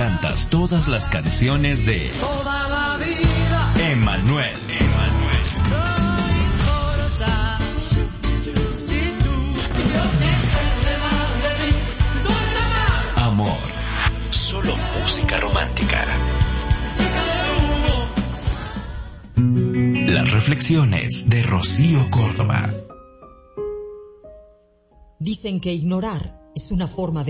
cantas todas las canciones de toda la vida. Emmanuel. Amor. Solo música romántica. Las reflexiones de Rocío Córdoba. Dicen que ignorar es una forma de